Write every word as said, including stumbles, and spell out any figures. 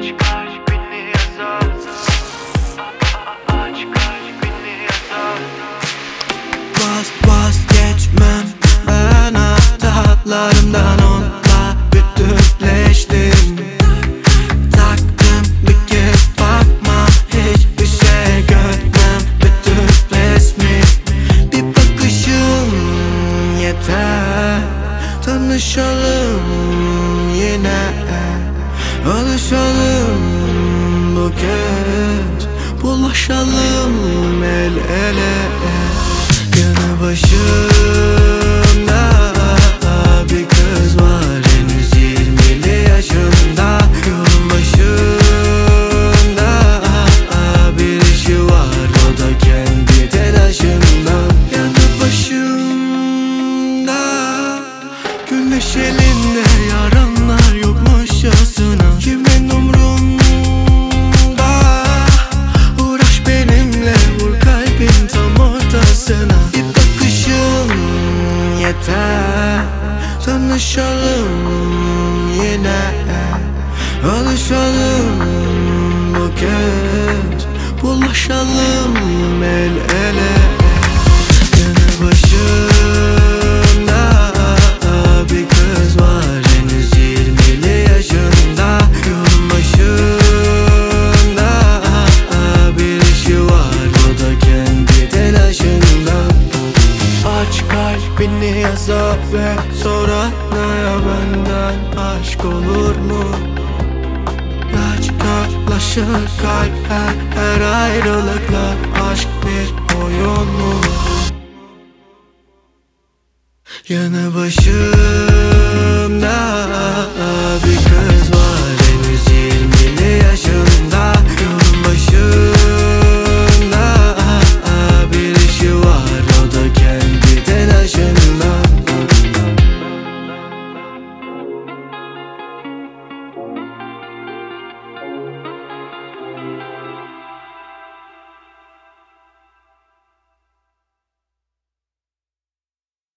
Aç kalbini yazar. Aç kalbini yazar. Vaz vazgeçmem ben hatalarımdan, onunla bütünleştim. Taktım bir kez bakma, hiçbir şey görmem bütün resmi. Bir bakışın yeter, tanışalım yine, alışalım bu kez, bulaşalım el ele. Yanı başımda bir kız var, henüz yirmili yaşında. Yolun başında bir işi var, o da kendi telaşında. Yanı başımda güneş elinde, yaranlar yokmuşçasına. Kimin umrunda, uğraş benimle, vur kalbin tam ortasına. Bir bakışın yeter, tanışalım yine, alışalım bu kez, bulaşalım el ele. Yanı başımda bir kız var, henüz yirmili yaşında. Yolun başında bir işi var, o da kendi telaşında. Aç kalbini yazar ve sor anaya, benden aşk olur mu? Laçkalaşır kalp her, her ayrılıkla. Aşk bir oyun mu? Yanı başımda bir kız var.